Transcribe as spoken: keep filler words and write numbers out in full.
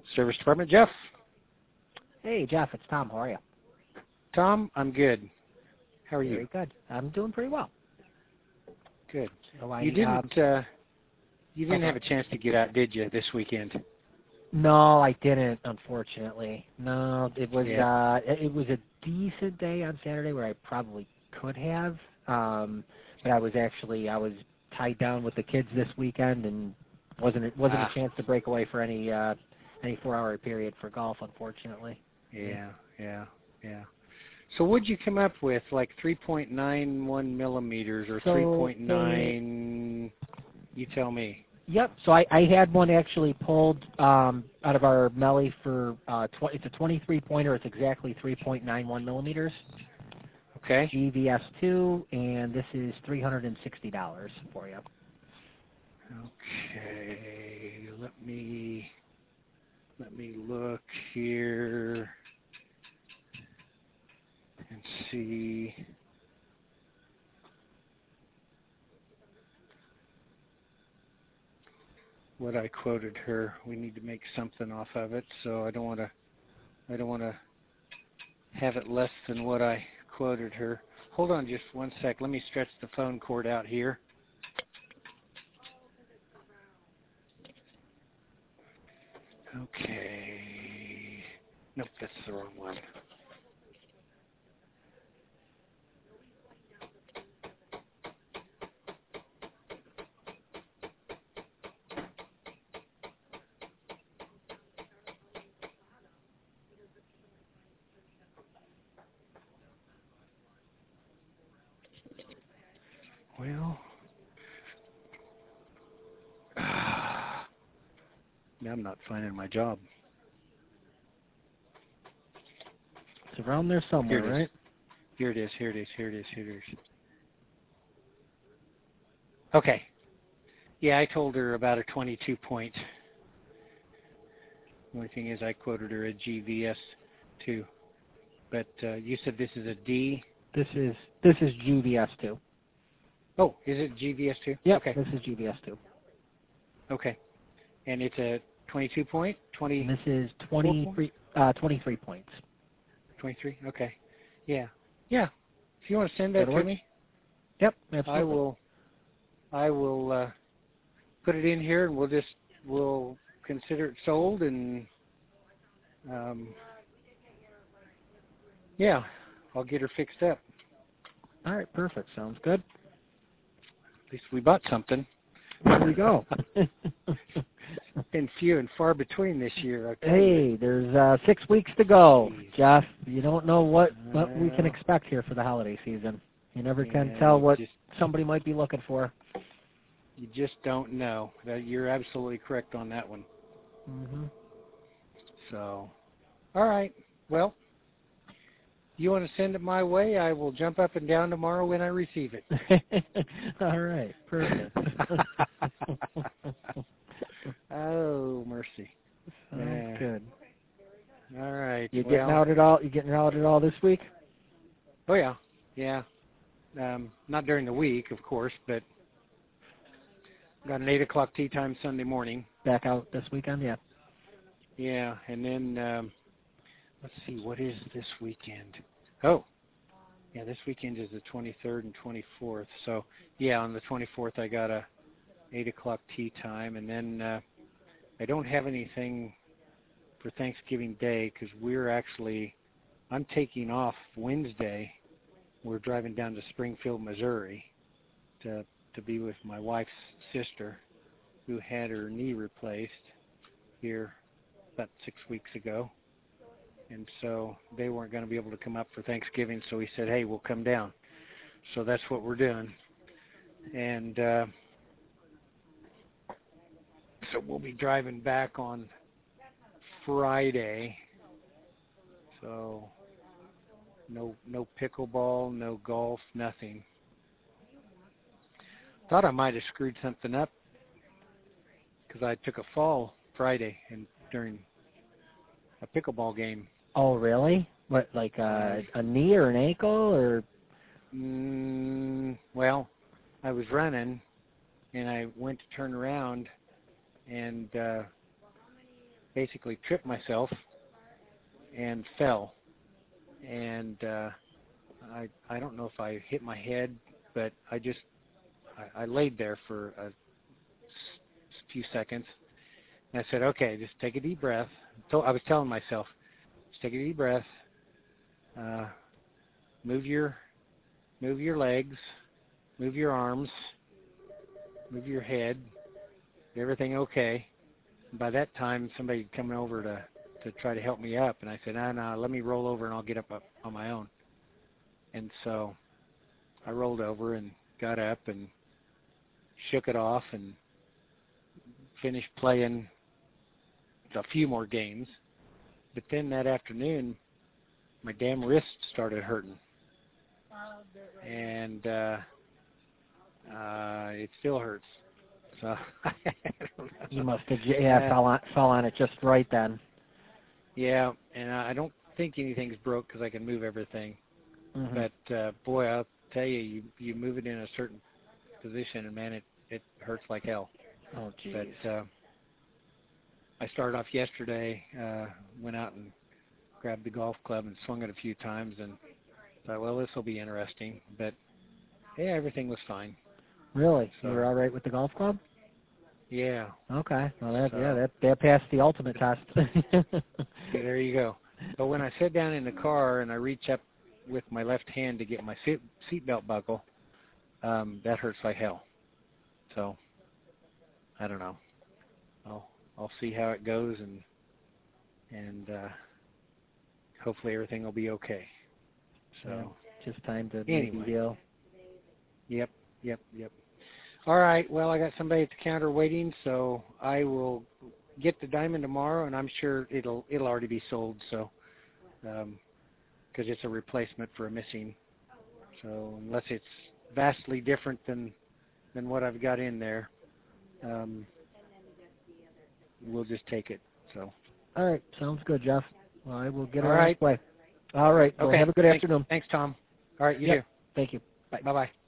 Service Department, Jeff. Hey, Jeff, it's Tom. How are you? Tom, I'm good. How are Very you? good. I'm doing pretty well. Good. So I, you didn't. Um, uh, you didn't okay. have a chance to get out, did you, this weekend? no, I didn't. Unfortunately, no. It was Yeah. uh, it, it was a decent day on Saturday where I probably could have, um, but I was actually I was tied down with the kids this weekend and wasn't it wasn't Ah. a chance to break away for any uh, any four hour period for golf. Unfortunately. Yeah. Yeah. Yeah. So what'd you come up with? Like three point nine one millimeters or So three point nine? You tell me. Yep. So I, I had one actually pulled um, out of our Melly for uh, tw- it's a twenty-three pointer. It's exactly three point nine one millimeters. Okay. G V S two, and this is three hundred and sixty dollars for you. Okay. Let me let me look here and see. What I quoted her. We need to make something off of it, so I don't want to. I don't want to have it less than what I quoted her. Hold on, just one sec. Let me stretch the phone cord out here. Okay. Nope, that's the wrong one. Well, now I'm not finding my job. It's around there somewhere, Here it is. right? Here it is. Here it is. Here it is. Here it is. Okay. Yeah, I told her about a twenty-two point. The only thing is I quoted her a G V S two. But uh, you said this is a D? This is this is G V S two. Oh, is it G V S two? Yep. Okay. This is G V S two. Okay. And it's a twenty-two point? twenty, And this is twenty-three, uh, twenty-three points. twenty-three? Okay. Yeah. Yeah. If you want to send that That'll to work? me, Yep, absolutely. I will I will uh, put it in here and we'll just we'll consider it sold and um, yeah, I'll get her fixed up. All right, perfect. Sounds good. At least we bought something. There you go. Been few and far between this year. I Hey, there's uh, six weeks to go, Jeez. Jeff. You don't know what, what we can Uh, expect here for the holiday season. You never can yeah, tell you what just somebody might be looking for. you just don't know. That you're absolutely correct on that one. Mm-hmm. So, all right. Well, you want to send it my way? I will jump up and down tomorrow when I receive it. All right, perfect. Oh, mercy. Sounds Yeah. good. All right. You well, getting out at all? You getting out at all this week? Oh yeah, yeah. Um, not during the week, of course, but got an eight o'clock tea time Sunday morning. Back out this weekend? Yeah. Yeah, and then um, let's see, what is this weekend? Oh, yeah, this weekend is the twenty-third and twenty-fourth. So yeah, on the twenty-fourth I got a eight o'clock tea time, and then uh, I don't have anything for Thanksgiving Day because we're actually I'm taking off Wednesday. We're driving down to Springfield, Missouri, to to be with my wife's sister, who had her knee replaced here about six weeks ago. And so they weren't going to be able to come up for Thanksgiving, so we said, hey, we'll come down. So that's what we're doing. And uh, so we'll be driving back on Friday. So no no pickleball, no golf, nothing. Thought I might have screwed something up because I took a fall Friday and during a pickleball game. Oh, really? What, like a, a knee or an ankle or? Mm, well, I was running and I went to turn around and uh, basically tripped myself and fell. And uh, I I don't know if I hit my head, but I just I, I laid there for a s- few seconds, and I said, okay, just take a deep breath. So I was telling myself, just take a deep breath, uh, move your move your legs, move your arms, move your head. Is everything okay? And by that time, somebody coming over to to try to help me up, and I said, no, no, let me roll over and I'll get up, up on my own. And so I rolled over and got up and shook it off and finished playing a few more games. But then that afternoon, my damn wrist started hurting. And uh, uh, it still hurts. So I don't know. You must have, yeah, uh, fell on, fell on it just right then. Yeah, and I don't think anything's broke because I can move everything. Mm-hmm. But uh, boy, I'll tell you, you you move it in a certain position, and man, it it hurts like hell. Oh, geez. But uh, I started off yesterday, uh, went out and grabbed the golf club and swung it a few times, and thought, well, this will be interesting. But yeah, everything was fine. Really? So, You were all right with the golf club? Yeah. Okay. Well, that So, yeah, that that passed the ultimate test. there you go. But when I sit down in the car and I reach up with my left hand to get my seat seatbelt buckle, um, that hurts like hell. So I don't know. I'll I'll see how it goes, and and uh, hopefully everything will be okay. So yeah, just time to anyway. maybe heal. Yep, yep, yep. All right. Well, I got somebody at the counter waiting, so I will get the diamond tomorrow, and I'm sure it'll it'll already be sold. So, because um, it's a replacement for a missing. So unless it's vastly different than than what I've got in there, um, we'll just take it. So. All right. Sounds good, Jeff. Well, I will get All her on right. its way. All right. Well, Okay. have a good Thanks, afternoon. Thanks, Tom. All right. You yep. too. Thank you. Bye. Bye-bye.